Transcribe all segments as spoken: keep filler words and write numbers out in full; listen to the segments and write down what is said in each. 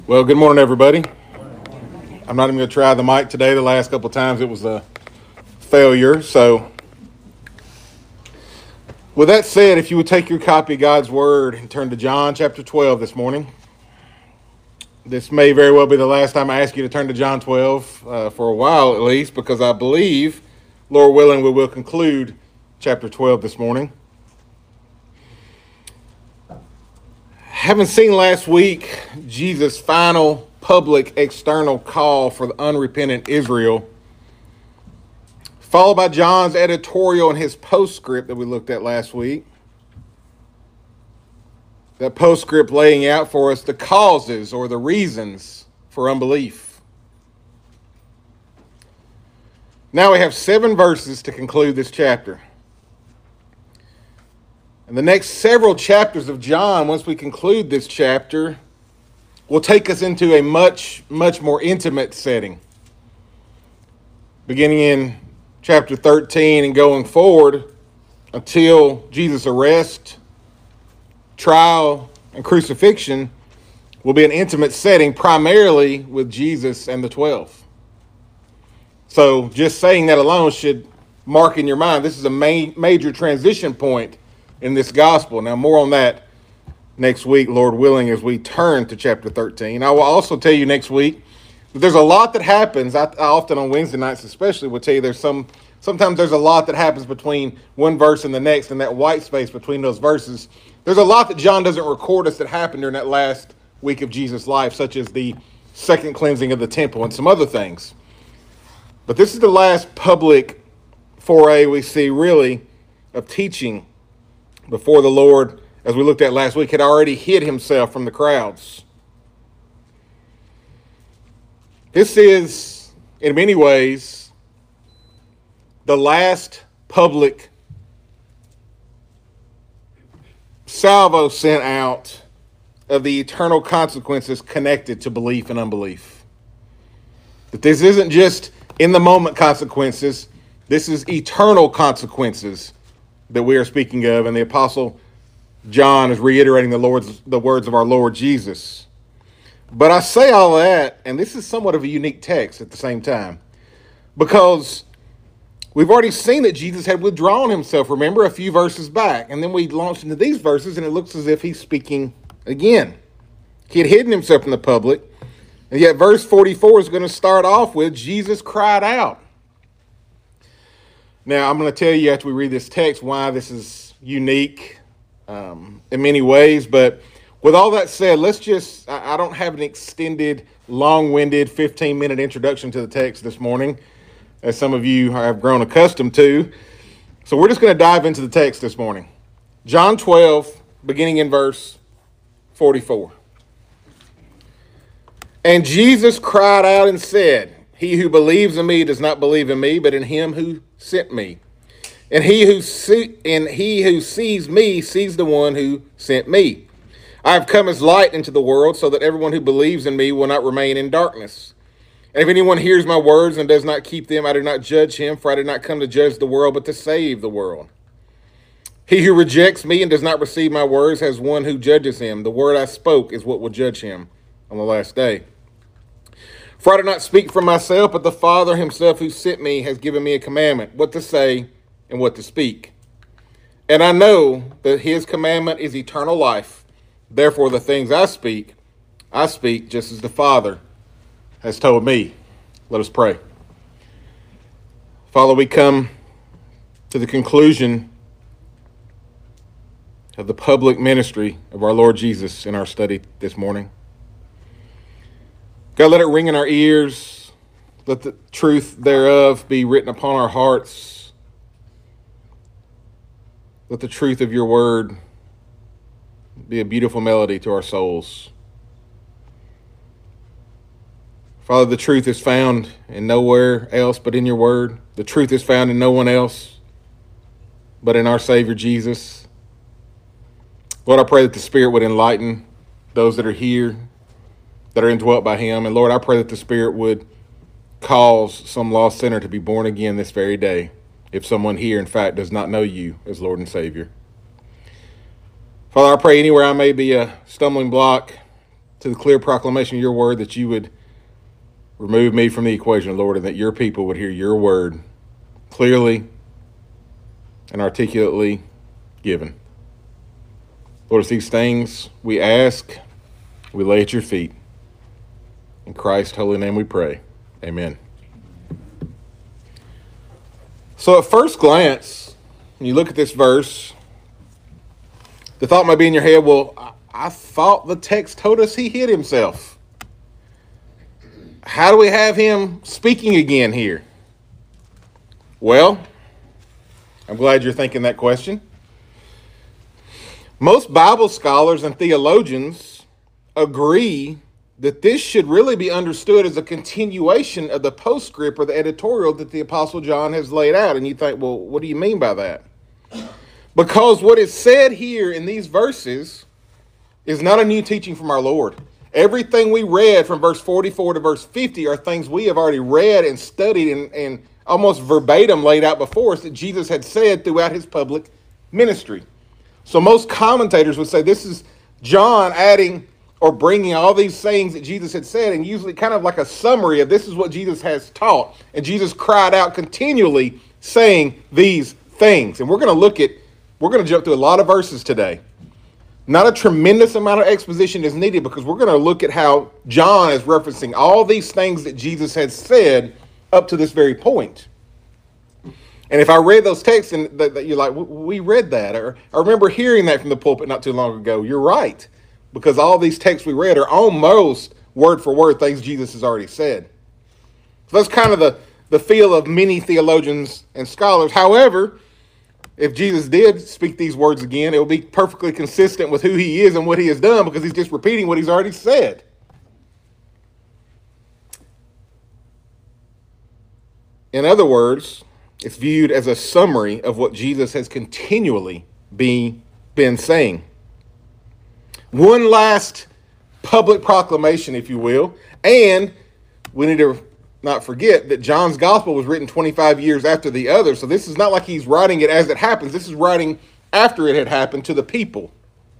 Well, good morning, everybody. I'm not even going to try the mic today. The last couple of times it was a failure. So, with that said, if you would take your copy of God's Word and turn to John chapter twelve this morning. This may very well be the last time I ask you to turn to John twelve, uh, for a while at least, because I believe, Lord willing, we will conclude chapter twelve this morning. Having seen last week Jesus' final public external call for the unrepentant Israel, followed by John's editorial and his postscript that we looked at last week. That postscript laying out for us the causes or the reasons for unbelief. Now we have seven verses to conclude this chapter. And the next several chapters of John, once we conclude this chapter, will take us into a much, much more intimate setting. Beginning in chapter thirteen and going forward until Jesus' arrest, trial, and crucifixion will be an intimate setting, primarily with Jesus and the twelve. So just saying that alone should mark in your mind, this is a main, major transition point in this gospel. Now, more on that next week, Lord willing, as we turn to chapter thirteen. I will also tell you next week that there's a lot that happens. I, I often on Wednesday nights especially will tell you there's some, sometimes there's a lot that happens between one verse and the next, and that white space between those verses. There's a lot that John doesn't record us that happened during that last week of Jesus' life, such as the second cleansing of the temple and some other things. But this is the last public foray we see, really, of teaching before the Lord, as we looked at last week, had already hid himself from the crowds. This is, in many ways, the last public salvo sent out of the eternal consequences connected to belief and unbelief. That this isn't just in the moment consequences, this is eternal consequences that we are speaking of, and the Apostle John is reiterating the Lord's the words of our Lord Jesus. But I say all that, and this is somewhat of a unique text at the same time, because we've already seen that Jesus had withdrawn himself, remember, a few verses back, and then we launched into these verses, and it looks as if he's speaking again. He had hidden himself from the public, and yet verse forty-four is going to start off with, Jesus cried out. Now, I'm going to tell you after we read this text why this is unique um, in many ways. But with all that said, let's just, I, I don't have an extended, long-winded fifteen-minute introduction to the text this morning, as some of you have grown accustomed to. So we're just going to dive into the text this morning. John twelve, beginning in verse forty-four. And Jesus cried out and said, he who believes in me does not believe in me, but in him who sent me. And he who see, and he who sees me sees the one who sent me. I have come as light into the world, so that everyone who believes in me will not remain in darkness. And if anyone hears my words and does not keep them, I do not judge him, for I did not come to judge the world, but to save the world. He who rejects me and does not receive my words has one who judges him. The word I spoke is what will judge him on the last day. For I do not speak from myself, but the Father himself who sent me has given me a commandment, what to say and what to speak. And I know that his commandment is eternal life. Therefore, the things I speak, I speak just as the Father has told me. Let us pray. Father, we come to the conclusion of the public ministry of our Lord Jesus in our study this morning. God, let it ring in our ears. Let the truth thereof be written upon our hearts. Let the truth of your word be a beautiful melody to our souls. Father, the truth is found in nowhere else but in your word. The truth is found in no one else but in our Savior Jesus. Lord, I pray that the Spirit would enlighten those that are here, that are indwelt by him. And Lord, I pray that the Spirit would cause some lost sinner to be born again this very day, if someone here, in fact, does not know you as Lord and Savior. Father, I pray anywhere I may be a stumbling block, to the clear proclamation of your word, that you would remove me from the equation, Lord, and that your people would hear your word clearly and articulately given. Lord, it's these things we ask, we lay at your feet. In Christ's holy name we pray. Amen. So at first glance, when you look at this verse, the thought might be in your head, well, I, I thought the text told us he hid himself. How do we have him speaking again here? Well, I'm glad you're thinking that question. Most Bible scholars and theologians agree that this should really be understood as a continuation of the postscript or the editorial that the Apostle John has laid out. And you think, well, what do you mean by that? Because what is said here in these verses is not a new teaching from our Lord. Everything we read from verse forty-four to verse fifty are things we have already read and studied and, and almost verbatim laid out before us that Jesus had said throughout his public ministry. So most commentators would say this is John adding or bringing all these sayings that Jesus had said, and usually kind of like a summary of this is what Jesus has taught. And Jesus cried out continually saying these things. And we're going to look at, we're going to jump through a lot of verses today. Not a tremendous amount of exposition is needed because we're going to look at how John is referencing all these things that Jesus had said up to this very point. And if I read those texts and that you're like, we read that, or I remember hearing that from the pulpit not too long ago, you're right. Because all these texts we read are almost word for word things Jesus has already said. So that's kind of the, the feel of many theologians and scholars. However, if Jesus did speak these words again, it will be perfectly consistent with who he is and what he has done because he's just repeating what he's already said. In other words, it's viewed as a summary of what Jesus has continually be, been saying. One last public proclamation, if you will, and we need to not forget that John's gospel was written twenty-five years after the other, so this is not like he's writing it as it happens. This is writing after it had happened to the people.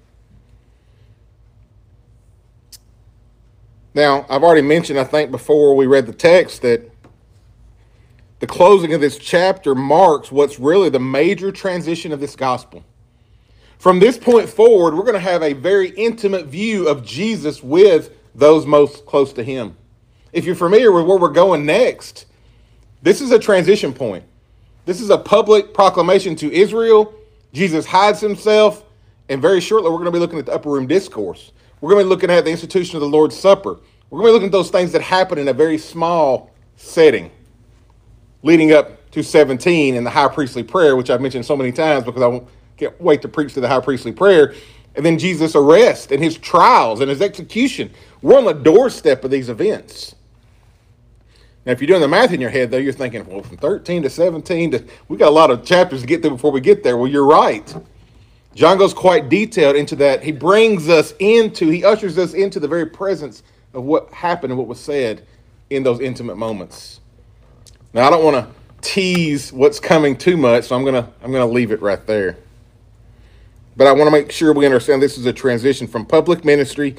Now, I've already mentioned, I think, before we read the text that the closing of this chapter marks what's really the major transition of this gospel. From this point forward, we're going to have a very intimate view of Jesus with those most close to him. If you're familiar with where we're going next, this is a transition point. This is a public proclamation to Israel. Jesus hides himself, and very shortly we're going to be looking at the upper room discourse. We're going to be looking at the institution of the Lord's Supper. We're going to be looking at those things that happen in a very small setting, leading up to seventeen in the high priestly prayer, which I've mentioned so many times because I can't wait to preach to the high priestly prayer. And then Jesus' arrest and his trials and his execution. We're on the doorstep of these events. Now, if you're doing the math in your head, though, you're thinking, well, from thirteen to seventeen, to, we got a lot of chapters to get through before we get there. Well, you're right. John goes quite detailed into that. He brings us into, he ushers us into the very presence of what happened and what was said in those intimate moments. Now, I don't want to tease what's coming too much, so I'm gonna I'm gonna leave it right there. But I want to make sure we understand this is a transition from public ministry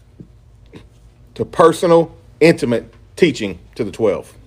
to personal, intimate teaching to the twelve.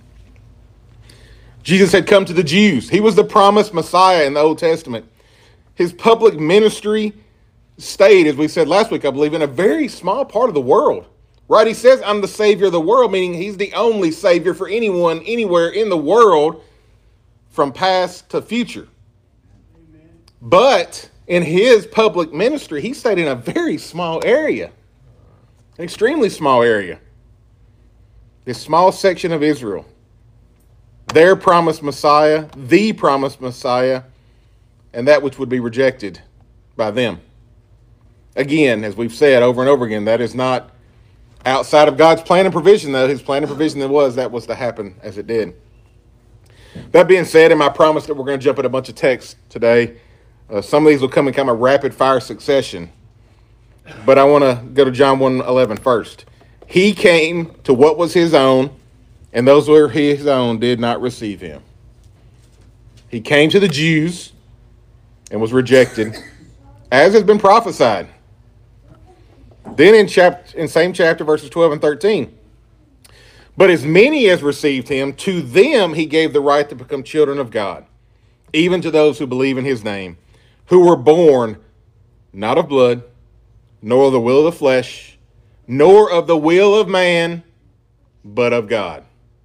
Jesus had come to the Jews. He was the promised Messiah in the Old Testament. His public ministry stayed, as we said last week, I believe, in a very small part of the world. Right? He says, I'm the Savior of the world, meaning he's the only Savior for anyone, anywhere in the world, from past to future. Amen. But in his public ministry, he stayed in a very small area, an extremely small area. This small section of Israel, their promised Messiah, the promised Messiah, and that which would be rejected by them. Again, as we've said over and over again, that is not outside of God's plan and provision, though. His plan and provision that was, that was to happen as it did. That being said, and I promise that we're going to jump at a bunch of texts today. Uh, some of these will come in kind of rapid fire succession. But I want to go to John one eleven first. He came to what was his own, and those who were his own did not receive him. He came to the Jews and was rejected, as has been prophesied. Then in chapter, in same chapter, verses twelve and thirteen. But as many as received him, to them he gave the right to become children of God, even to those who believe in his name, who were born not of blood, nor of the will of the flesh, nor of the will of man, but of God.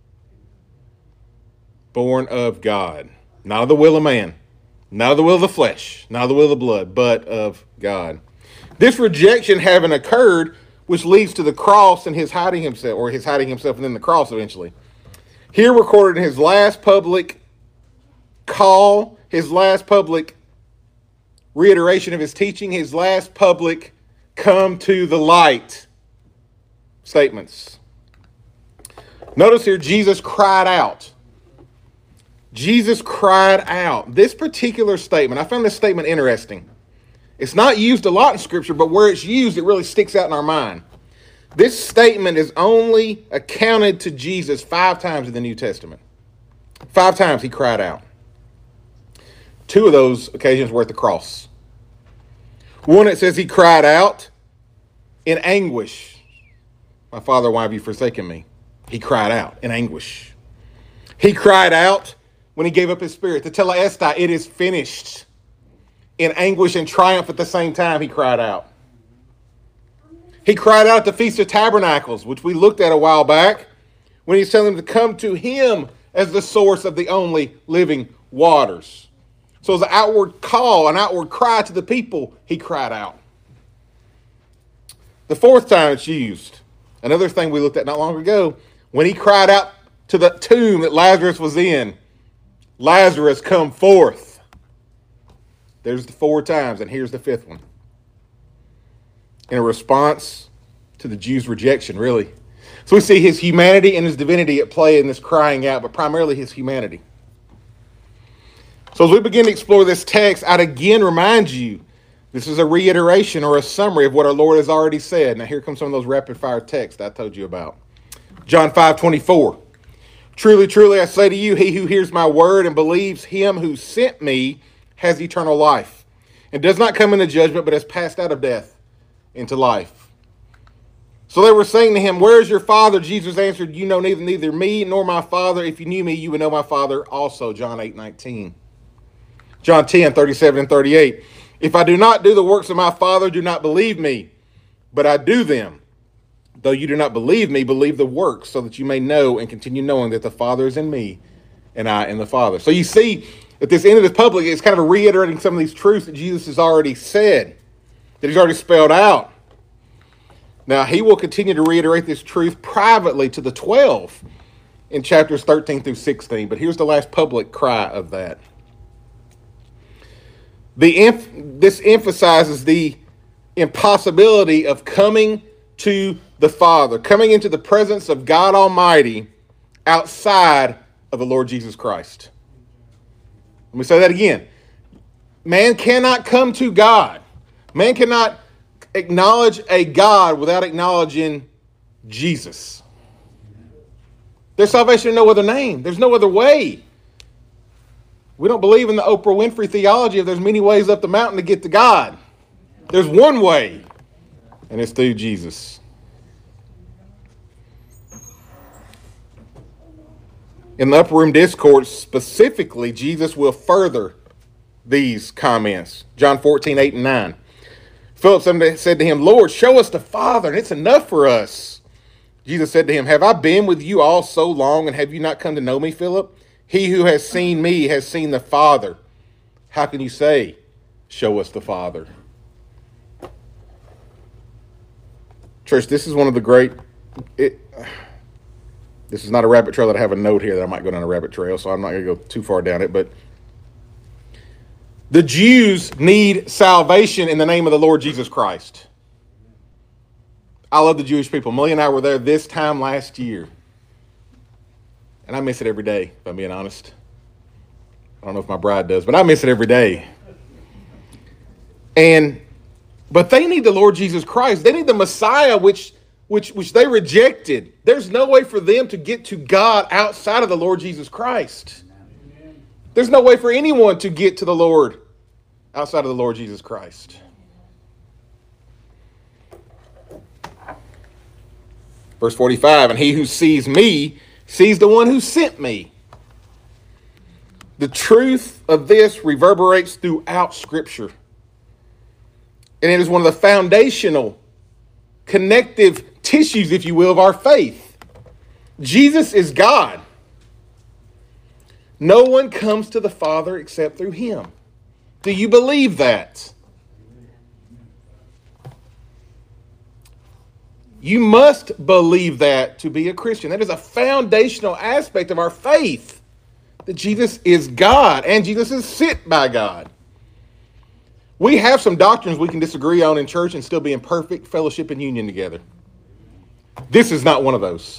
Born of God. Not of the will of man, not of the will of the flesh, not of the will of the blood, but of God. This rejection having occurred, which leads to the cross and his hiding himself, or his hiding himself and then the cross eventually. Here recorded in his last public call, his last public reiteration of his teaching, his last public come to the light statements. Notice here, Jesus cried out. Jesus cried out. This particular statement, I found this statement interesting. It's not used a lot in Scripture, but where it's used, it really sticks out in our mind. This statement is only accounted to Jesus five times in the New Testament. Five times he cried out. Two of those occasions were at the cross. One, it says he cried out in anguish. My Father, why have you forsaken me? He cried out in anguish. He cried out when he gave up his spirit. To telestai, it is finished. In anguish and triumph at the same time, he cried out. He cried out at the Feast of Tabernacles, which we looked at a while back, when he's telling them to come to him as the source of the only living waters. So as an outward call, an outward cry to the people, he cried out. The fourth time it's used, another thing we looked at not long ago, when he cried out to the tomb that Lazarus was in, Lazarus, come forth. There's the four times, and here's the fifth one. In a response to the Jews' rejection, really. So we see his humanity and his divinity at play in this crying out, but primarily his humanity. So as we begin to explore this text, I'd again remind you, this is a reiteration or a summary of what our Lord has already said. Now here come some of those rapid-fire texts I told you about. John five twenty-four. Truly, truly, I say to you, he who hears my word and believes him who sent me has eternal life, and does not come into judgment, but has passed out of death into life. So they were saying to him, where is your Father? Jesus answered, you know neither, neither me nor my Father. If you knew me, you would know my Father also. John eight nineteen. John ten thirty-seven and thirty-eight. If I do not do the works of my Father, do not believe me, but I do them. Though you do not believe me, believe the works, so that you may know and continue knowing that the Father is in me, and I in the Father. So you see, at this end of the public, it's kind of reiterating some of these truths that Jesus has already said, that he's already spelled out. Now, he will continue to reiterate this truth privately to the twelve in chapters thirteen through sixteen, but here's the last public cry of that. The em- this emphasizes the impossibility of coming to the Father, coming into the presence of God Almighty outside of the Lord Jesus Christ. Let me say that again. Man cannot come to God. Man cannot acknowledge a God without acknowledging Jesus. There's salvation in no other name. There's no other way. We don't believe in the Oprah Winfrey theology of there's many ways up the mountain to get to God. There's one way, and it's through Jesus. In the upper room discourse, specifically, Jesus will further these comments. John fourteen, eight and nine. Philip said to him, Lord, show us the Father, and it's enough for us. Jesus said to him, have I been with you all so long, and have you not come to know me, Philip? He who has seen me has seen the Father. How can you say, show us the Father? Church, this is one of the great... It, This is not a rabbit trail that I have a note here that I might go down a rabbit trail, so I'm not going to go too far down it. But the Jews need salvation in the name of the Lord Jesus Christ. I love the Jewish people. Millie and I were there this time last year. And I miss it every day, if I'm being honest. I don't know if my bride does, but I miss it every day. And, but they need the Lord Jesus Christ. They need the Messiah, which... Which, which they rejected. There's no way for them to get to God outside of the Lord Jesus Christ. There's no way for anyone to get to the Lord outside of the Lord Jesus Christ. Verse forty-five, and he who sees me sees the one who sent me. The truth of this reverberates throughout Scripture. And it is one of the foundational, connective tissues, if you will, of our faith. Jesus is God. No one comes to the Father except through him. Do you believe that? You must believe that to be a Christian. That is a foundational aspect of our faith. That Jesus is God and Jesus is sent by God. We have some doctrines we can disagree on in church and still be in perfect fellowship and union together. This is not one of those.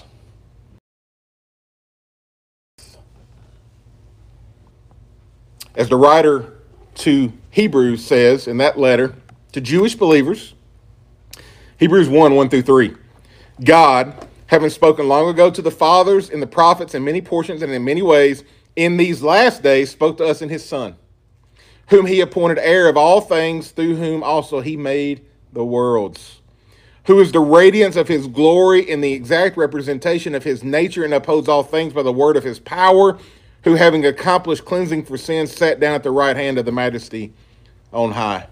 As the writer to Hebrews says in that letter to Jewish believers, Hebrews one, one through three, God, having spoken long ago to the fathers and the prophets in many portions and in many ways, in these last days spoke to us in his Son, whom he appointed heir of all things, through whom also he made the worlds, who is the radiance of his glory and the exact representation of his nature, and upholds all things by the word of his power, who having accomplished cleansing for sins sat down at the right hand of the majesty on high.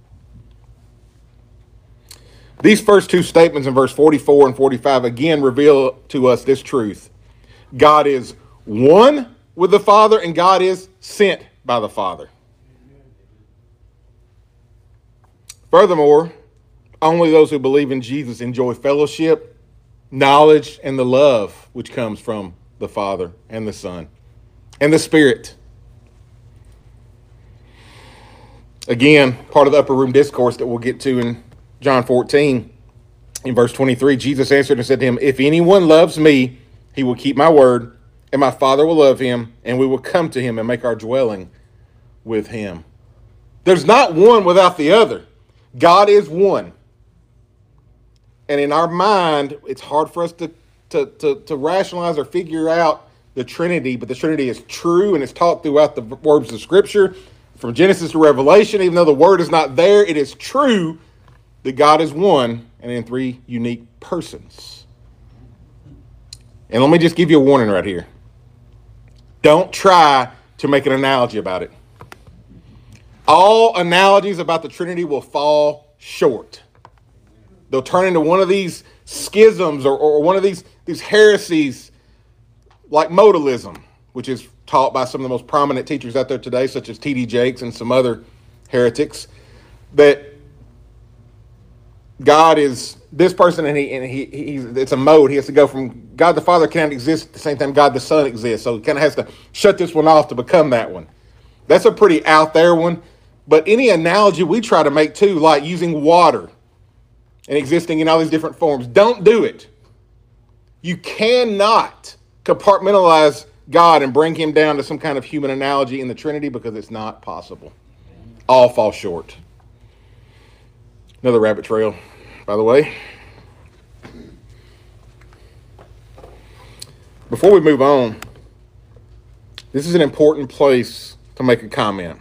These first two statements in verse forty-four and forty-five again reveal to us this truth. God is one with the Father, and God is sent by the Father. Furthermore, only those who believe in Jesus enjoy fellowship, knowledge, and the love which comes from the Father and the Son and the Spirit. Again, part of the upper room discourse that we'll get to in John fourteen, in verse twenty-three, Jesus answered and said to him, if anyone loves me, he will keep my word, and my Father will love him, and we will come to him and make our dwelling with him. There's not one without the other. God is one. And in our mind, it's hard for us to, to, to, to rationalize or figure out the Trinity, but the Trinity is true, and it's taught throughout the words of Scripture, from Genesis to Revelation. Even though the word is not there, it is true that God is one and in three unique persons. And let me just give you a warning right here. Don't try to make an analogy about it. All analogies about the Trinity will fall short. They'll turn into one of these schisms or, or one of these, these heresies like modalism, which is taught by some of the most prominent teachers out there today, such as T D Jakes and some other heretics, that God is this person and he and he he's it's a mode. He has to go from God the Father can't exist at the same time God the Son exists. So he kind of has to shut this one off to become that one. That's a pretty out there one. But any analogy we try to make too, like using water and existing in all these different forms, don't do it. You cannot compartmentalize God and bring him down to some kind of human analogy in the Trinity because it's not possible. All fall short. Another rabbit trail, by the way. Before we move on, this is an important place to make a comment.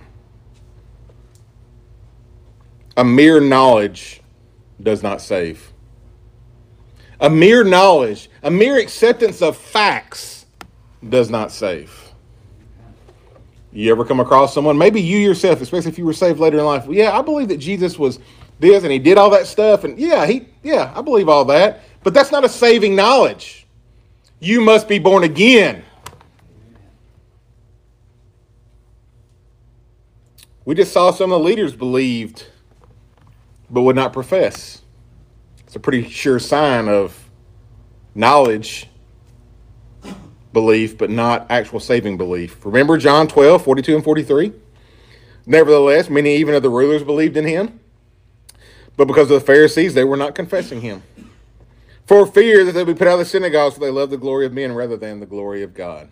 A mere knowledge does not save. A mere knowledge, a mere acceptance of facts does not save. You ever come across someone, maybe you yourself, especially if you were saved later in life, well, yeah, I believe that Jesus was this and he did all that stuff, and yeah, he, yeah, I believe all that, but that's not a saving knowledge. You must be born again. We just saw some of the leaders believed, but would not profess. It's a pretty sure sign of knowledge, belief, but not actual saving belief. Remember John twelve, forty-two and forty-three? Nevertheless, many even of the rulers believed in him, but because of the Pharisees, they were not confessing him, for fear that they would be put out of the synagogues, for they love the glory of men rather than the glory of God.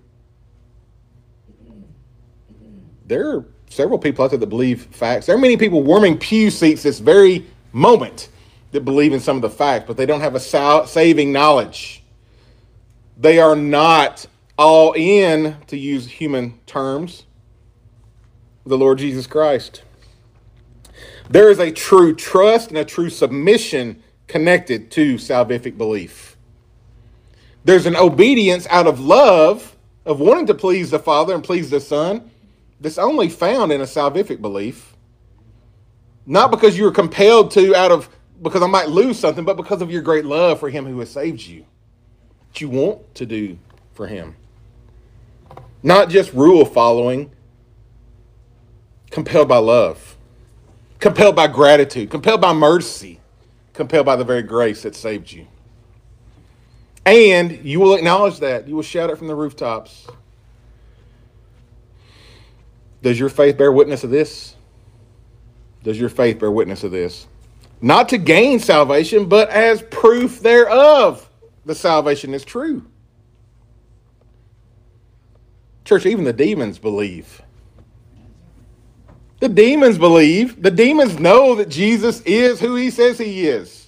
There are several people out there that believe facts. There are many people warming pew seats this very moment that believe in some of the facts, but they don't have a saving knowledge. They are not all in, to use human terms, the Lord Jesus Christ. There is a true trust and a true submission connected to salvific belief. There's an obedience out of love, of wanting to please the Father and please the Son, that's only found in a salvific belief. Not because you are compelled to out of, because I might lose something, but because of your great love for him who has saved you. That you want to do for him. Not just rule following, compelled by love, compelled by gratitude, compelled by mercy, compelled by the very grace that saved you. And you will acknowledge that. You will shout it from the rooftops. Does your faith bear witness of this? Does your faith bear witness of this? Not to gain salvation, but as proof thereof. The salvation is true. Church, even the demons believe. The demons believe. The demons know that Jesus is who he says he is.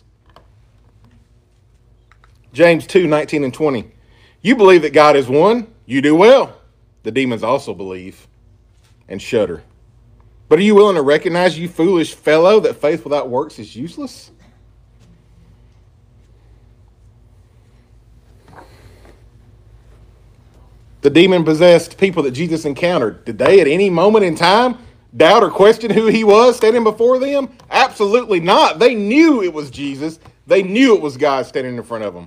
James two, nineteen and twenty. You believe that God is one. You do well. The demons also believe and shudder. But are you willing to recognize, you foolish fellow, that faith without works is useless? The demon-possessed people that Jesus encountered, did they at any moment in time doubt or question who he was standing before them? Absolutely not. They knew it was Jesus. They knew it was God standing in front of them.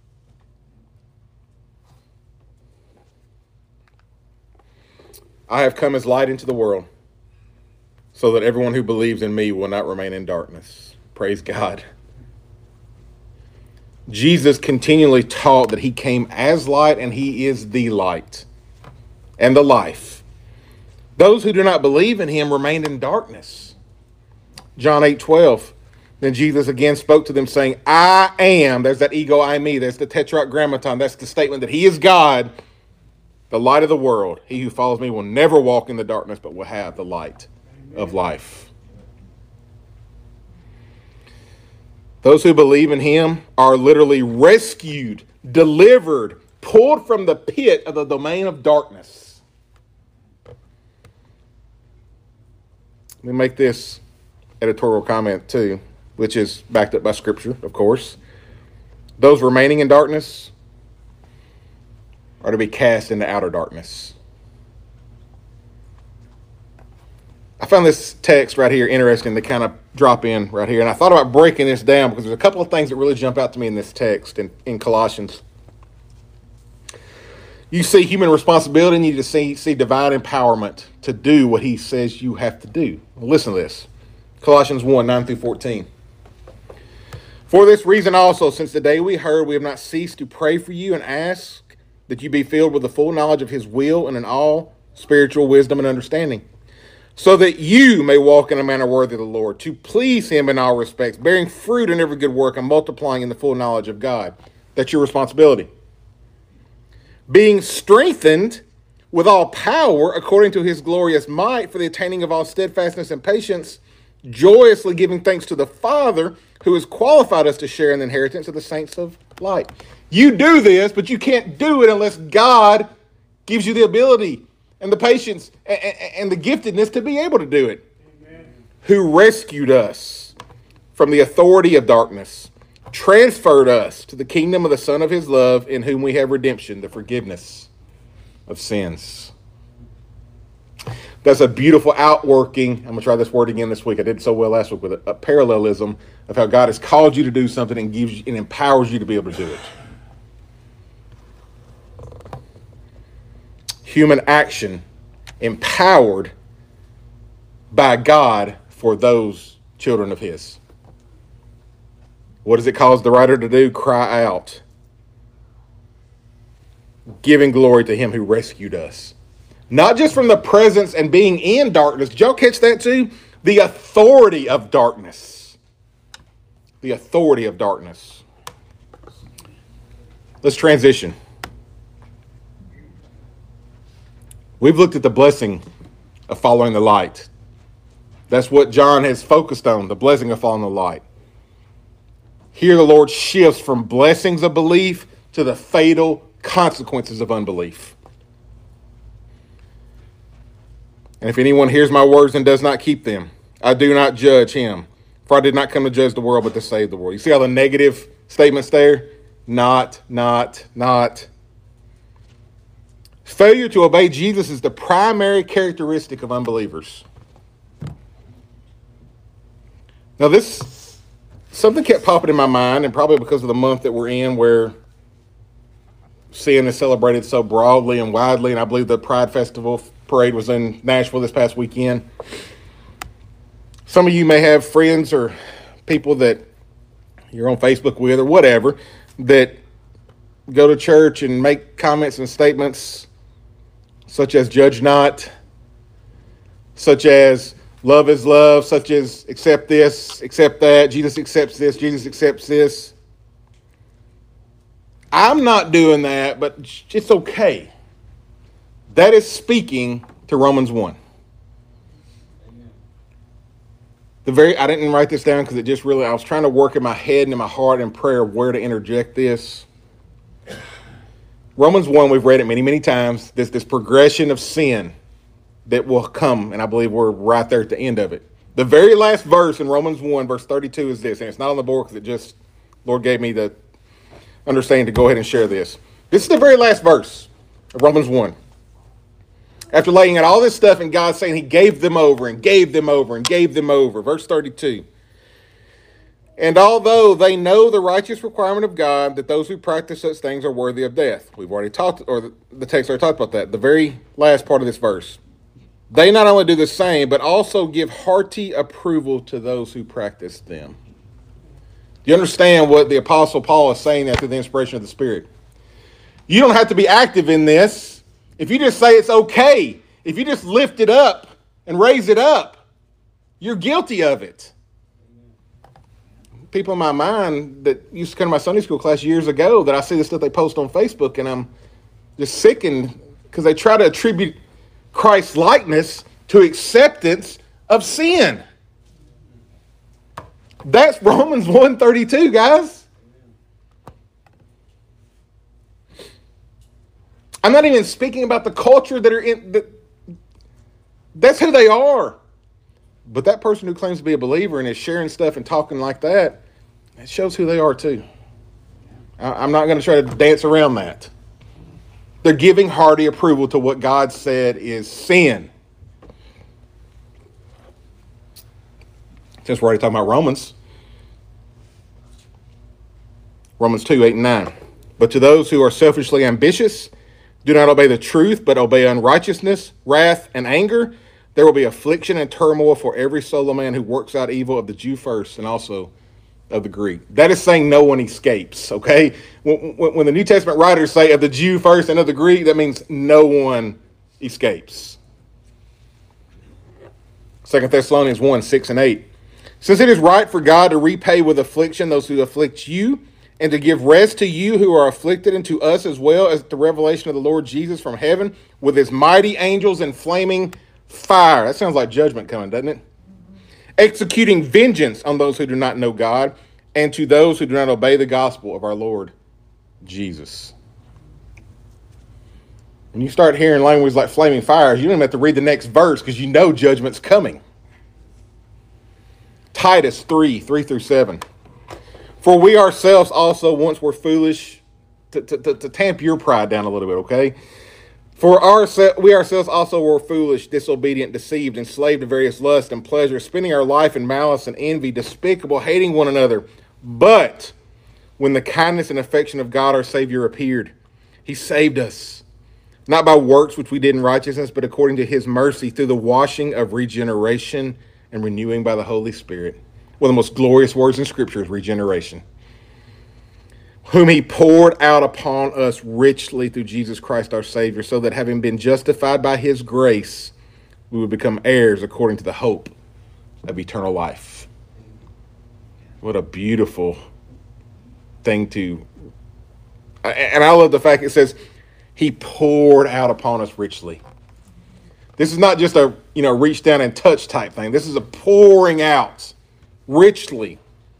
I have come as light into the world, so that everyone who believes in me will not remain in darkness. Praise God. Jesus continually taught that he came as light, and he is the light and the life. Those who do not believe in him remain in darkness. John eight twelve. Then Jesus again spoke to them, saying, I am. There's that ego, I, me. There's the tetragrammaton. That's the statement that he is God, the light of the world. He who follows me will never walk in the darkness, but will have the light of life. Those who believe in him are literally rescued, delivered, pulled from the pit of the domain of darkness. Let me make this editorial comment too, which is backed up by Scripture, of course. Those remaining in darkness are to be cast into outer darkness. I found this text right here interesting to kind of drop in right here. And I thought about breaking this down because there's a couple of things that really jump out to me in this text in, in Colossians. You see human responsibility, and you just see, see divine empowerment to do what he says you have to do. Well, listen to this. Colossians one, nine through fourteen. For this reason also, since the day we heard, we have not ceased to pray for you and ask that you be filled with the full knowledge of his will and in all spiritual wisdom and understanding, so that you may walk in a manner worthy of the Lord, to please him in all respects, bearing fruit in every good work and multiplying in the full knowledge of God. That's your responsibility. Being strengthened with all power according to his glorious might for the attaining of all steadfastness and patience, joyously giving thanks to the Father who has qualified us to share in the inheritance of the saints of light. You do this, but you can't do it unless God gives you the ability and the patience and the giftedness to be able to do it. Amen. Who rescued us from the authority of darkness, transferred us to the kingdom of the Son of his love, in whom we have redemption, the forgiveness of sins. That's a beautiful outworking. I'm going to try this word again this week. I did so well last week with a, a parallelism of how God has called you to do something and gives you, and empowers you to be able to do it. Human action empowered by God for those children of his. What does it cause the writer to do? Cry out, giving glory to him who rescued us. Not just from the presence and being in darkness. Did y'all catch that too? The authority of darkness. The authority of darkness. Let's transition. We've looked at the blessing of following the light. That's what John has focused on, the blessing of following the light. Here the Lord shifts from blessings of belief to the fatal consequences of unbelief. And if anyone hears my words and does not keep them, I do not judge him. For I did not come to judge the world, but to save the world. You see how the negative statements there? not, not, not. Failure to obey Jesus is the primary characteristic of unbelievers. Now this, something kept popping in my mind, and probably because of the month that we're in where sin is celebrated so broadly and widely, and I believe the Pride Festival parade was in Nashville this past weekend. Some of you may have friends or people that you're on Facebook with or whatever that go to church and make comments and statements such as judge not, such as love is love, such as accept this, accept that, Jesus accepts this, Jesus accepts this. I'm not doing that, but it's okay. That is speaking to Romans one. The very I didn't write this down because it just really, I was trying to work in my head and in my heart in prayer where to interject this. Romans one, we've read it many, many times. This, this progression of sin that will come, and I believe we're right there at the end of it. The very last verse in Romans one, verse thirty-two is this, and it's not on the board because it just, Lord gave me the understanding to go ahead and share this. This is the very last verse of Romans one. After laying out all this stuff and God saying he gave them over and gave them over and gave them over. Verse thirty-two. And although they know the righteous requirement of God that those who practice such things are worthy of death. We've already talked, or the, the text already talked about that. The very last part of this verse. They not only do the same, but also give hearty approval to those who practice them. Do you understand what the Apostle Paul is saying there through the inspiration of the Spirit? You don't have to be active in this. If you just say it's okay, if you just lift it up and raise it up, you're guilty of it. People in my mind that used to come to my Sunday school class years ago that I see the stuff they post on Facebook, and I'm just sickened because they try to attribute Christ's likeness to acceptance of sin. That's Romans one thirty-two, guys. I'm not even speaking about the culture that are in. The, that's who they are. But that person who claims to be a believer and is sharing stuff and talking like that, it shows who they are too. I, I'm not going to try to dance around that. They're giving hearty approval to what God said is sin. Since we're already talking about Romans. Romans two, eight, and nine. But to those who are selfishly ambitious, do not obey the truth, but obey unrighteousness, wrath, and anger. There will be affliction and turmoil for every soul of man who works out evil, of the Jew first and also of the Greek. That is saying no one escapes, okay? When, when, when the New Testament writers say of the Jew first and of the Greek, that means no one escapes. Second Thessalonians one, six and eight. Since it is right for God to repay with affliction those who afflict you, and to give rest to you who are afflicted, and to us as well as the revelation of the Lord Jesus from heaven with his mighty angels in flaming fire. That sounds like judgment coming, doesn't it? Executing vengeance on those who do not know God, and to those who do not obey the gospel of our Lord Jesus. When you start hearing language like flaming fires, you don't even have to read the next verse because you know judgment's coming. Titus three, three through seven. For we ourselves also once were foolish, to, to, to, to tamp your pride down a little bit, okay? For our, we ourselves also were foolish, disobedient, deceived, enslaved to various lusts and pleasures, spending our life in malice and envy, despicable, hating one another. But when the kindness and affection of God our Savior appeared, he saved us, not by works which we did in righteousness, but according to his mercy, through the washing of regeneration and renewing by the Holy Spirit. One of the most glorious words in Scripture is regeneration. Whom he poured out upon us richly through Jesus Christ our Savior, so that having been justified by his grace, we would become heirs according to the hope of eternal life. What a beautiful thing to... And I love the fact it says, he poured out upon us richly. This is not just a, you know, reach down and touch type thing. This is a pouring out richly.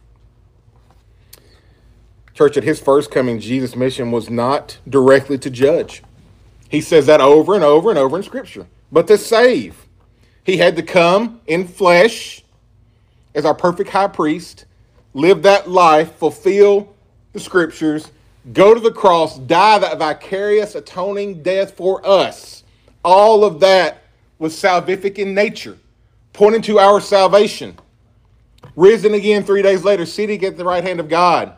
Church, at his first coming, Jesus' mission was not directly to judge. He says that over and over and over in Scripture. But to save. He had to come in flesh as our perfect high priest, live that life, fulfill the Scriptures, go to the cross, die that vicarious atoning death for us. All of that was salvific in nature, pointing to our salvation. Risen again three days later, sitting at the right hand of God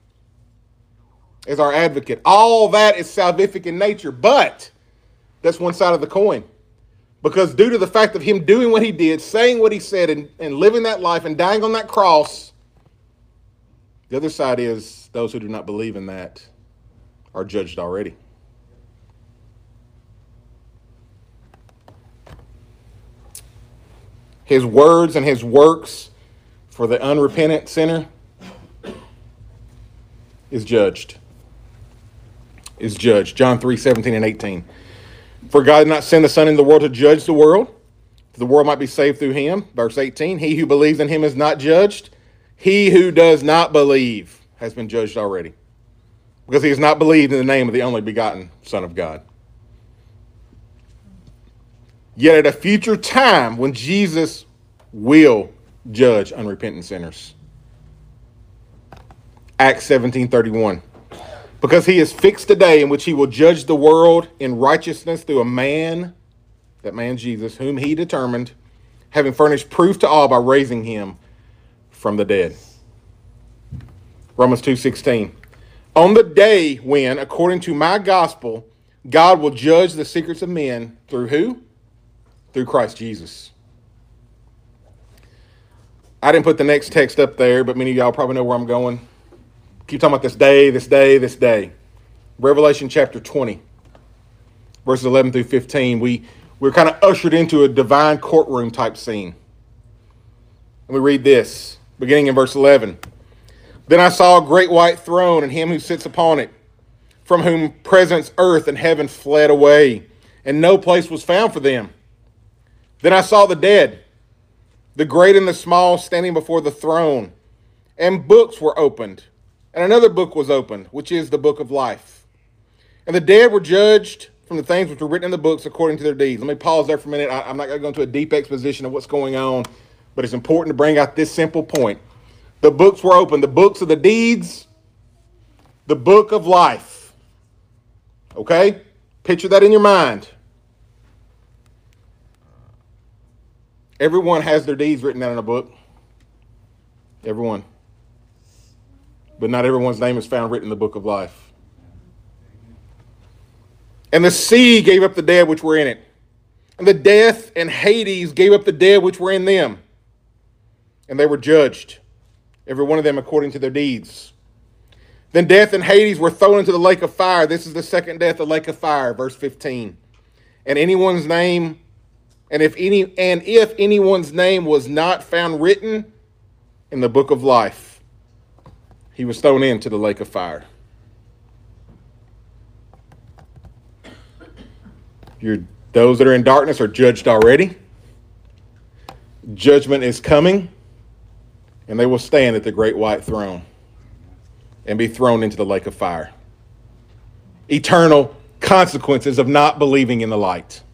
as our advocate. All that is salvific in nature, but that's one side of the coin. Because due to the fact of him doing what he did, saying what he said, and, and living that life and dying on that cross, the other side is those who do not believe in that are judged already. His words and his works for the unrepentant sinner is judged. Is judged. John three, seventeen and eighteen. For God did not send the Son into the world to judge the world, that the world might be saved through him. Verse eighteen, he who believes in him is not judged. He who does not believe has been judged already, because he has not believed in the name of the only begotten Son of God. Yet at a future time when Jesus will judge unrepentant sinners. Acts seventeen thirty-one. Because he has fixed a day in which he will judge the world in righteousness through a man, that man Jesus, whom he determined, having furnished proof to all by raising him from the dead. Romans two sixteen. On the day when, according to my gospel, God will judge the secrets of men through who? Through Christ Jesus. I didn't put the next text up there, but many of y'all probably know where I'm going. Keep talking about this day, this day, this day. Revelation chapter twenty, verses eleven through fifteen. We, we're kind of ushered into a divine courtroom type scene. And we read this, beginning in verse eleven. Then I saw a great white throne and him who sits upon it, from whom presence earth and heaven fled away, and no place was found for them. Then I saw the dead, the great and the small, standing before the throne, and books were opened. And another book was opened, which is the book of life. And the dead were judged from the things which were written in the books according to their deeds. Let me pause there for a minute. I, I'm not going to go into a deep exposition of what's going on, but it's important to bring out this simple point. The books were opened, the books of the deeds, the book of life. Okay? Picture that in your mind. Everyone has their deeds written down in a book. Everyone. But not everyone's name is found written in the book of life. And the sea gave up the dead which were in it. And the death and Hades gave up the dead which were in them. And they were judged, every one of them according to their deeds. Then death and Hades were thrown into the lake of fire. This is the second death, the lake of fire, verse fifteen. And anyone's name, and if any, and if anyone's name was not found written in the book of life, he was thrown into the lake of fire. You're, those that are in darkness are judged already. Judgment is coming, and they will stand at the great white throne and be thrown into the lake of fire. Eternal consequences of not believing in the light.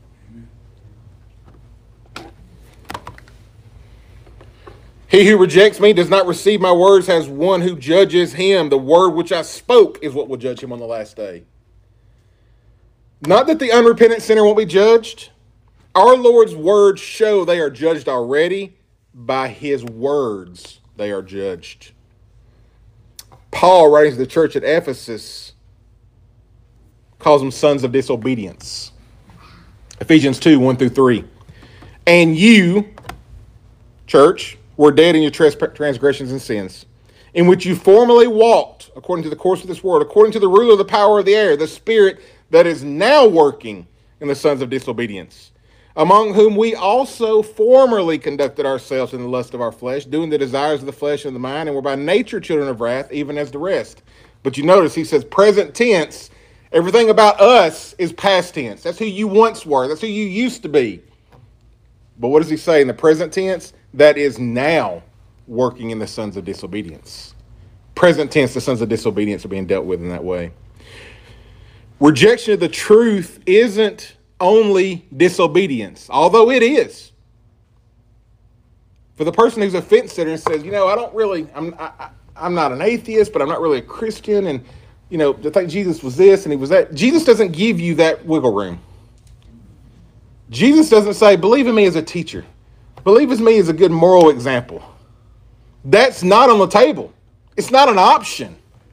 He who rejects me does not receive my words as one who judges him. The word which I spoke is what will judge him on the last day. Not that the unrepentant sinner won't be judged. Our Lord's words show they are judged already. By his words, they are judged. Paul, writing to the church at Ephesus, calls them sons of disobedience. Ephesians two, one through three. And you, church, were dead in your transgressions and sins, in which you formerly walked, according to the course of this world, according to the ruler of the power of the air, the spirit that is now working in the sons of disobedience, among whom we also formerly conducted ourselves in the lust of our flesh, doing the desires of the flesh and the mind, and were by nature children of wrath, even as the rest. But you notice he says present tense. Everything about us is past tense. That's who you once were. That's who you used to be. But what does he say in the present tense? That is now working in the sons of disobedience. Present tense, the sons of disobedience are being dealt with in that way. Rejection of the truth isn't only disobedience, although it is. For the person who's a fence sitter and says, you know, I don't really, I'm I, I'm not an atheist, but I'm not really a Christian, and you know, to think Jesus was this and he was that. Jesus doesn't give you that wiggle room. Jesus doesn't say, believe in me as a teacher. Believe in me as a good moral example. That's not on the table. It's not an option.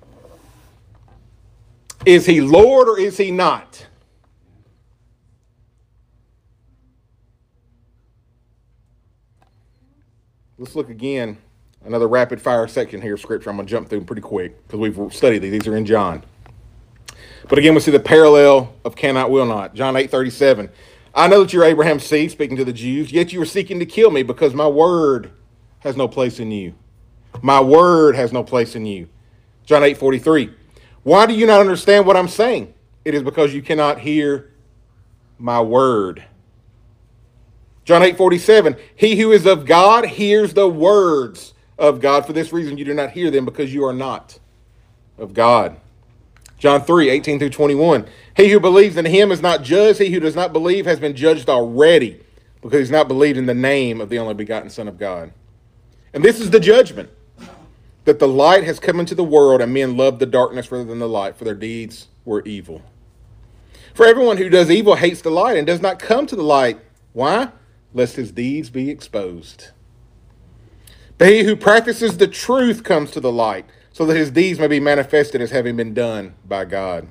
Is he Lord or is he not? Let's look again. Another rapid fire section here of Scripture. I'm going to jump through them pretty quick because we've studied these. These are in John. But again, we see the parallel of cannot, will not. John eight thirty-seven. I know that you're Abraham's seed, speaking to the Jews, yet you are seeking to kill me because my word has no place in you. My word has no place in you. John eight forty-three. Why do you not understand what I'm saying? It is because you cannot hear my word. John eight forty-seven. He who is of God hears the words of God. For this reason you do not hear them, because you are not of God. John three eighteen through twenty-one. He who believes in him is not judged. He who does not believe has been judged already, because he's not believed in the name of the only begotten Son of God. And this is the judgment, that the light has come into the world, and men love the darkness rather than the light, for their deeds were evil. For everyone who does evil hates the light and does not come to the light. Why? Lest his deeds be exposed. But he who practices the truth comes to the light, so that his deeds may be manifested as having been done by God.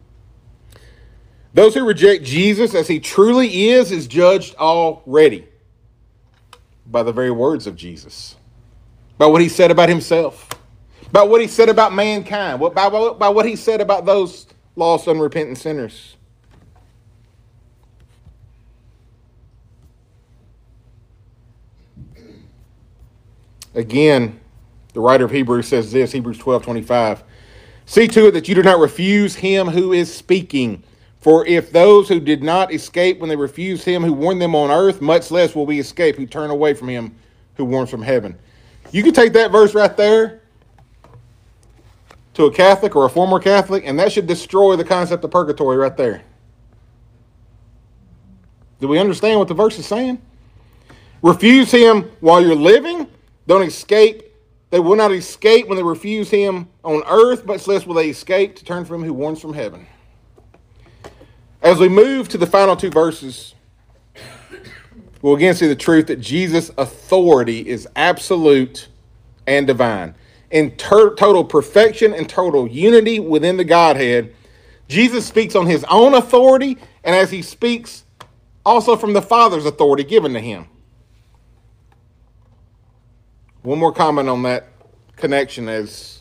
Those who reject Jesus as he truly is, is judged already by the very words of Jesus, by what he said about himself, by what he said about mankind, by, by, by what he said about those lost, unrepentant sinners. Again, the writer of Hebrews says this, Hebrews twelve twenty-five. See to it that you do not refuse him who is speaking. For if those who did not escape when they refused him who warned them on earth, much less will we escape who turn away from him who warns from heaven. You can take that verse right there to a Catholic or a former Catholic, and that should destroy the concept of purgatory right there. Do we understand what the verse is saying? Refuse him while you're living. Don't escape. They will not escape when they refuse him on earth, much less will they escape to turn from him who warns from heaven. As we move to the final two verses, we'll again see the truth that Jesus' authority is absolute and divine. In ter- total perfection and total unity within the Godhead, Jesus speaks on his own authority, and as he speaks, also from the Father's authority given to him. One more comment on that connection as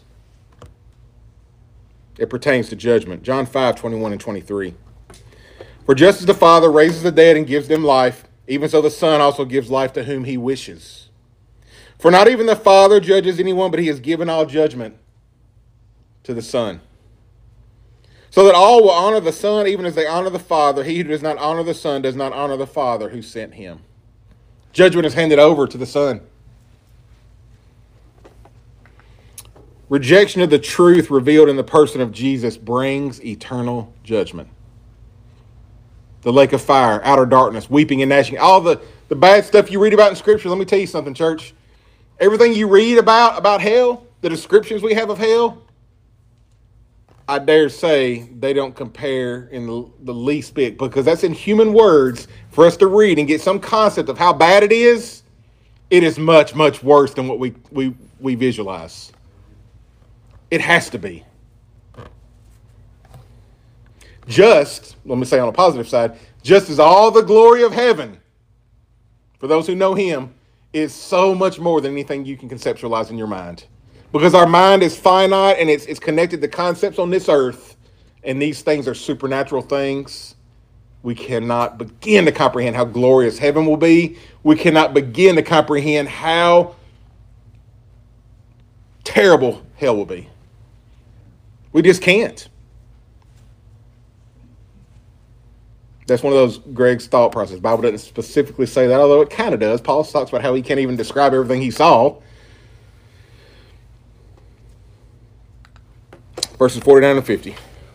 it pertains to judgment. John five twenty-one and twenty-three. For just as the Father raises the dead and gives them life, even so the Son also gives life to whom he wishes. For not even the Father judges anyone, but he has given all judgment to the Son, so that all will honor the Son even as they honor the Father. He who does not honor the Son does not honor the Father who sent him. Judgment is handed over to the Son. Rejection of the truth revealed in the person of Jesus brings eternal judgment. The lake of fire, outer darkness, weeping and gnashing, all the, the bad stuff you read about in Scripture. Let me tell you something, church. Everything you read about, about hell, the descriptions we have of hell, I dare say they don't compare in the, the least bit, because that's in human words for us to read and get some concept of how bad it is. It is much, much worse than what we, we, we visualize. It has to be. Just, let me say on a positive side, just as all the glory of heaven, for those who know him, is so much more than anything you can conceptualize in your mind. Because our mind is finite and it's, it's connected to concepts on this earth, and these things are supernatural things. We cannot begin to comprehend how glorious heaven will be. We cannot begin to comprehend how terrible hell will be. We just can't. That's one of those Greg's thought process. The Bible doesn't specifically say that, although it kind of does. Paul talks about how he can't even describe everything he saw. Verses forty-nine and fifty.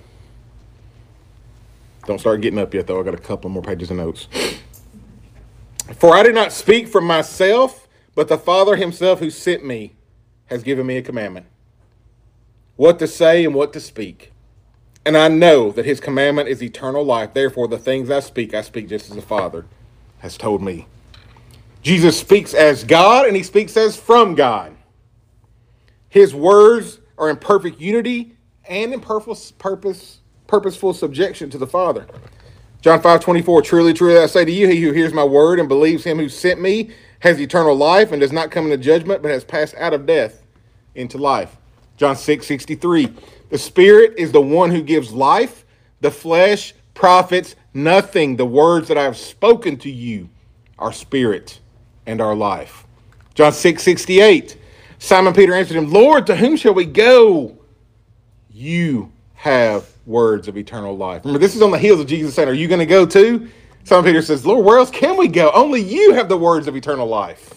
Don't start getting up yet, though. I got a couple more pages of notes. For I did not speak from myself, but the Father himself who sent me has given me a commandment. what to say and what to speak. And I know that his commandment is eternal life. Therefore, the things I speak, I speak just as the Father has told me. Jesus speaks as God, and he speaks as from God. His words are in perfect unity and in purpose, purpose, purposeful subjection to the Father. John five twenty-four, truly, truly, I say to you, he who hears my word and believes him who sent me has eternal life and does not come into judgment, but has passed out of death into life. John six sixty-three, the Spirit is the one who gives life. The flesh profits nothing. The words that I have spoken to you are spirit and are life. John six sixty-eight, Simon Peter answered him, Lord, to whom shall we go? You have words of eternal life. Remember, this is on the heels of Jesus saying, are you going to go too? Simon Peter says, Lord, where else can we go? Only you have the words of eternal life.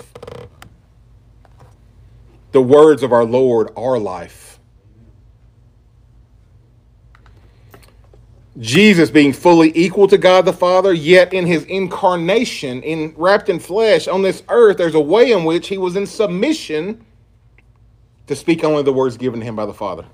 The words of our Lord are life. Jesus being fully equal to God the Father, yet in his incarnation, in wrapped in flesh on this earth, there's a way in which he was in submission to speak only the words given to him by the Father.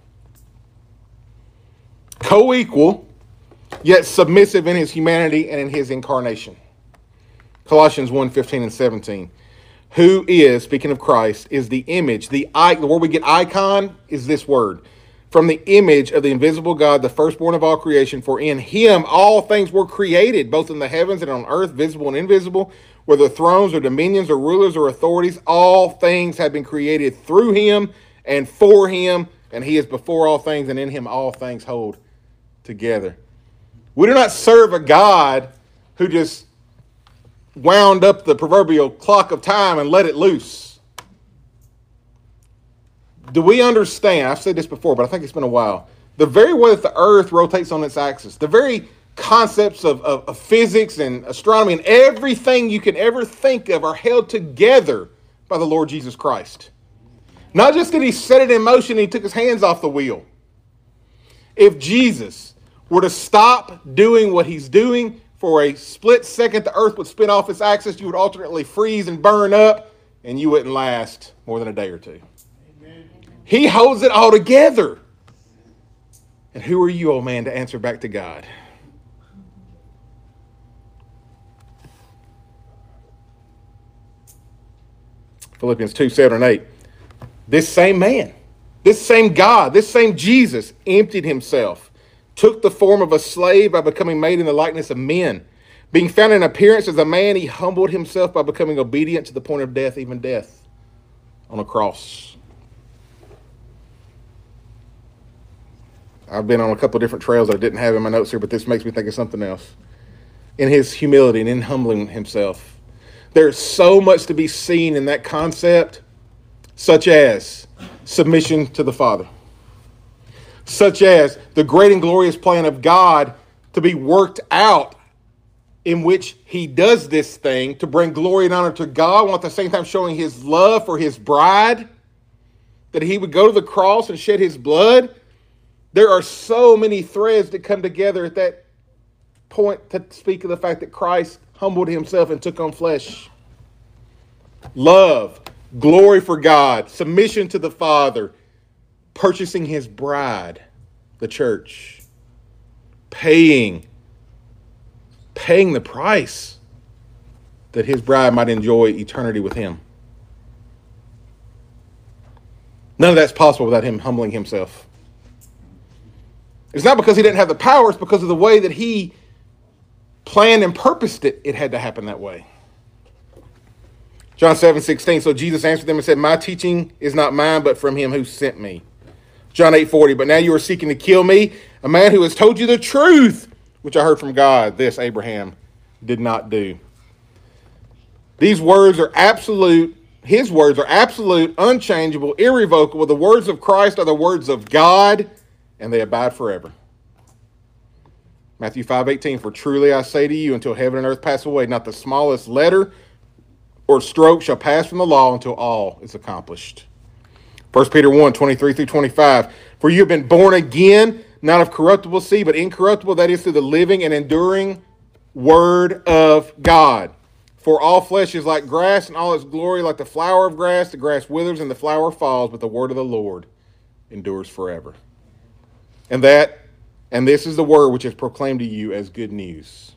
Co-equal, yet submissive in his humanity and in his incarnation. Colossians one fifteen and seventeen. Who is, speaking of Christ, is the image, the, I, the word we get icon is this word. From the image of the invisible God, the firstborn of all creation, for in him all things were created, both in the heavens and on earth, visible and invisible, whether thrones or dominions or rulers or authorities, all things have been created through him and for him, and he is before all things, and in him all things hold together. We do not serve a God who just wound up the proverbial clock of time and let it loose. Do we understand? I've said this before, but I think it's been a while. The very way that the earth rotates on its axis, the very concepts of, of, of physics and astronomy and everything you can ever think of are held together by the Lord Jesus Christ. Not just that he set it in motion and he took his hands off the wheel. If Jesus were to stop doing what he's doing for a split second, the earth would spin off its axis, you would alternately freeze and burn up, and you wouldn't last more than a day or two. Amen. He holds it all together. And who are you, old man, to answer back to God? Philippians two, seven and eight. This same man, this same God, this same Jesus emptied himself, took the form of a slave by becoming made in the likeness of men. Being found in appearance as a man, he humbled himself by becoming obedient to the point of death, even death on a cross. I've been on a couple of different trails that I didn't have in my notes here, but this makes me think of something else. In his humility and in humbling himself, there's so much to be seen in that concept, such as submission to the Father. Such as the great and glorious plan of God to be worked out in which he does this thing to bring glory and honor to God, while at the same time showing his love for his bride, that he would go to the cross and shed his blood. There are so many threads that come together at that point to speak of the fact that Christ humbled himself and took on flesh. Love, glory for God, submission to the Father, purchasing his bride, the church, paying, paying the price that his bride might enjoy eternity with him. None of that's possible without him humbling himself. It's not because he didn't have the power, it's because of the way that he planned and purposed it, it had to happen that way. John seven sixteen, so Jesus answered them and said, my teaching is not mine, but from him who sent me. John eight forty, but now you are seeking to kill me, a man who has told you the truth, which I heard from God. This Abraham did not do. These words are absolute, his words are absolute, unchangeable, irrevocable. The words of Christ are the words of God, and they abide forever. Matthew five eighteen, for truly I say to you, until heaven and earth pass away, not the smallest letter or stroke shall pass from the law until all is accomplished. First Peter one, twenty-three through twenty-five, for you have been born again, not of corruptible seed, but incorruptible, that is through the living and enduring word of God. For all flesh is like grass, and all its glory like the flower of grass. The grass withers and the flower falls, but the word of the Lord endures forever. And that, and this is the word which is proclaimed to you as good news.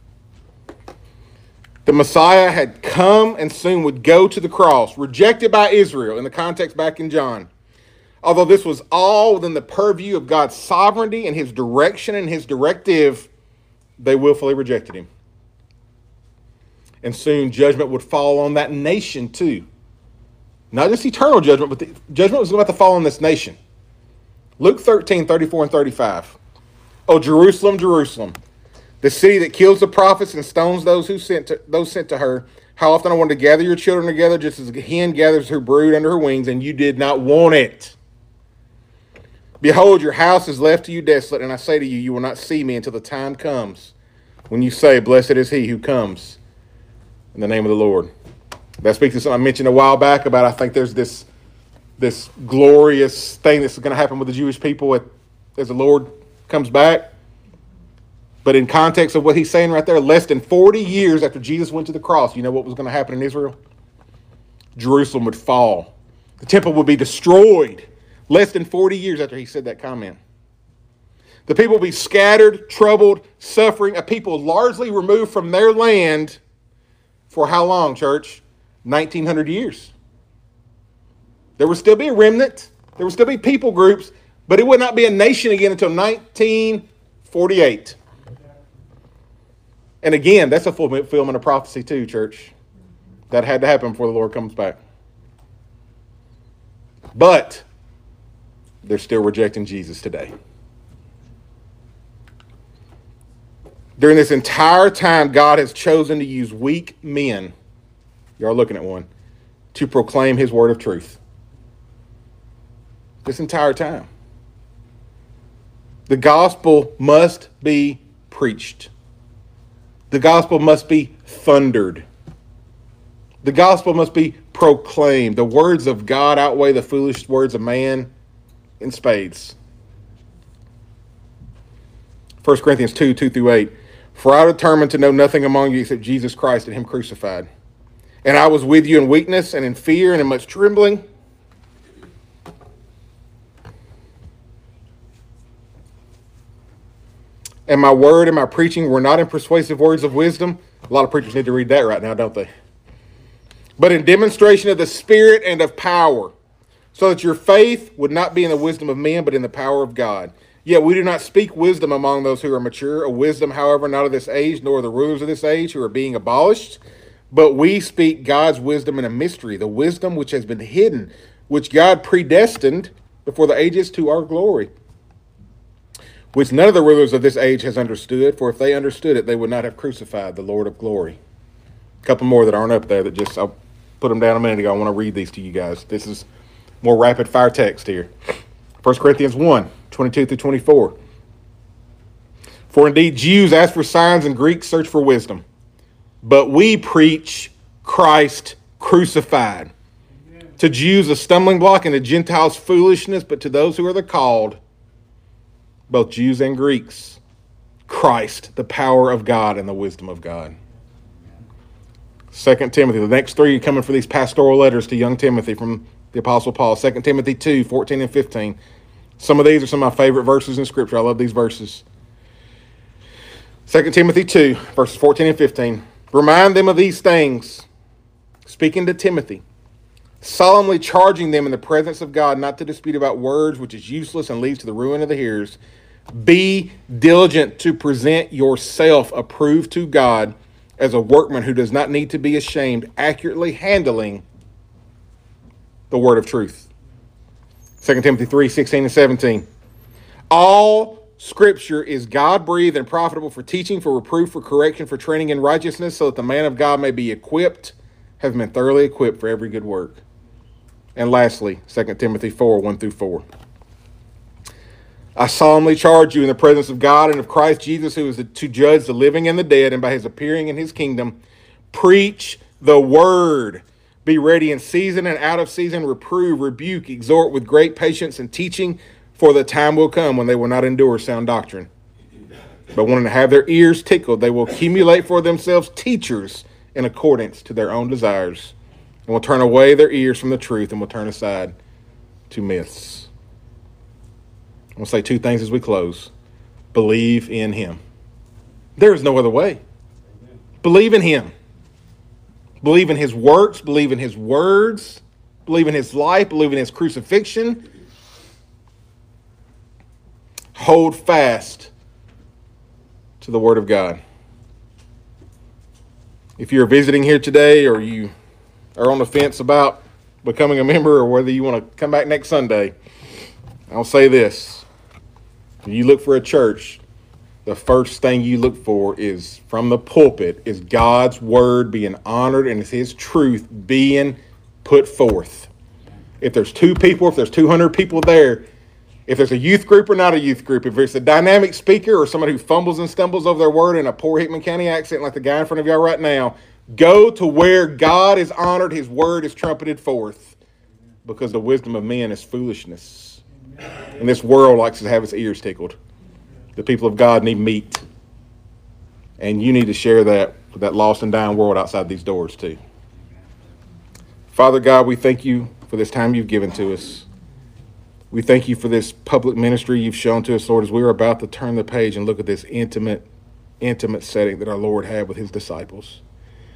The Messiah had come and soon would go to the cross, rejected by Israel in the context back in John. Although this was all within the purview of God's sovereignty and his direction and his directive, they willfully rejected him. And soon judgment would fall on that nation too. Not just eternal judgment, but the judgment was about to fall on this nation. Luke thirteen, thirty-four and thirty-five. O Jerusalem, Jerusalem, the city that kills the prophets and stones those who sent to, those sent to her. How often I wanted to gather your children together, just as a hen gathers her brood under her wings, and you did not want it. Behold, your house is left to you desolate, and I say to you, you will not see me until the time comes when you say, blessed is he who comes in the name of the Lord. That speaks to something I mentioned a while back about, I think there's this, this glorious thing that's going to happen with the Jewish people at, as the Lord comes back. But in context of what he's saying right there, less than forty years after Jesus went to the cross, you know what was going to happen in Israel? Jerusalem would fall. The temple would be destroyed. Less than forty years after he said that comment. The people will be scattered, troubled, suffering, a people largely removed from their land for how long, church? nineteen hundred years. There would still be a remnant. There would still be people groups, but it would not be a nation again until nineteen forty-eight. And again, that's a fulfillment of prophecy too, church. That had to happen before the Lord comes back. But they're still rejecting Jesus today. During this entire time, God has chosen to use weak men, you are looking at one, to proclaim his word of truth. This entire time. The gospel must be preached. The gospel must be thundered. The gospel must be proclaimed. The words of God outweigh the foolish words of man in spades. First Corinthians two, two through eight. For I determined to know nothing among you except Jesus Christ and him crucified. And I was with you in weakness and in fear and in much trembling. And my word and my preaching were not in persuasive words of wisdom. A lot of preachers need to read that right now, don't they? But in demonstration of the Spirit and of power, so that your faith would not be in the wisdom of men, but in the power of God. Yet we do not speak wisdom among those who are mature, a wisdom, however, not of this age, nor the rulers of this age who are being abolished. But we speak God's wisdom in a mystery, the wisdom which has been hidden, which God predestined before the ages to our glory, which none of the rulers of this age has understood, for if they understood it, they would not have crucified the Lord of glory. A couple more that aren't up there that just, I'll put them down a minute ago. I want to read these to you guys. This is more rapid fire text here. First Corinthians one, twenty-two through twenty-four. For indeed Jews ask for signs and Greeks search for wisdom. But we preach Christ crucified. Amen. To Jews a stumbling block and to Gentiles foolishness, but to those who are the called, both Jews and Greeks, Christ, the power of God and the wisdom of God. Second Timothy, the next three are coming for these pastoral letters to young Timothy from the Apostle Paul. Second Timothy two, fourteen and fifteen. Some of these are some of my favorite verses in Scripture. I love these verses. Second Timothy two, verses fourteen and fifteen. Remind them of these things, speaking to Timothy, solemnly charging them in the presence of God not to dispute about words, which is useless and leads to the ruin of the hearers. Be diligent to present yourself approved to God as a workman who does not need to be ashamed, accurately handling the word of truth. Second Timothy three, sixteen and seventeen. All Scripture is God-breathed and profitable for teaching, for reproof, for correction, for training in righteousness, so that the man of God may be equipped, have been thoroughly equipped for every good work. And lastly, Second Timothy four, one through four. I solemnly charge you in the presence of God and of Christ Jesus, who is to judge the living and the dead, and by his appearing in his kingdom, preach the word. Be ready in season and out of season, reprove, rebuke, exhort with great patience and teaching, for the time will come when they will not endure sound doctrine. But wanting to have their ears tickled, they will accumulate for themselves teachers in accordance to their own desires, and will turn away their ears from the truth and will turn aside to myths. I'm going to say two things as we close. Believe in him. There is no other way. Amen. Believe in him. Believe in his works. Believe in his words. Believe in his life. Believe in his crucifixion. Hold fast to the word of God. If you're visiting here today, or you are on the fence about becoming a member, or whether you want to come back next Sunday, I'll say this. When you look for a church, the first thing you look for is, from the pulpit, is God's word being honored and is his truth being put forth. If there's two people, if there's two hundred people there, if there's a youth group or not a youth group, if there's a dynamic speaker or somebody who fumbles and stumbles over their word in a poor Hickman County accent like the guy in front of y'all right now, go to where God is honored, his word is trumpeted forth, because the wisdom of men is foolishness. And this world likes to have its ears tickled. The people of God need meat. And you need to share that with that lost and dying world outside these doors too. Father God, we thank you for this time you've given to us. We thank you for this public ministry you've shown to us, Lord, as we are about to turn the page and look at this intimate, intimate setting that our Lord had with his disciples.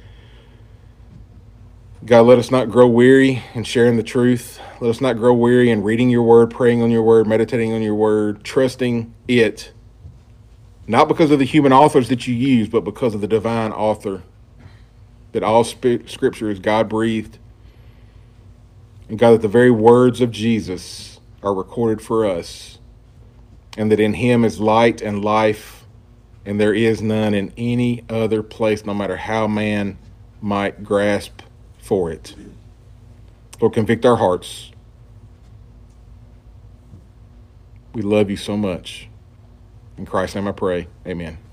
God, let us not grow weary in sharing the truth. Let us not grow weary in reading your word, praying on your word, meditating on your word, trusting it, not because of the human authors that you use, but because of the divine author, that all scripture is God-breathed. And God, that the very words of Jesus are recorded for us, and that in him is light and life, and there is none in any other place, no matter how man might grasp for it. Lord, convict our hearts. We love you so much. In Christ's name I pray, amen.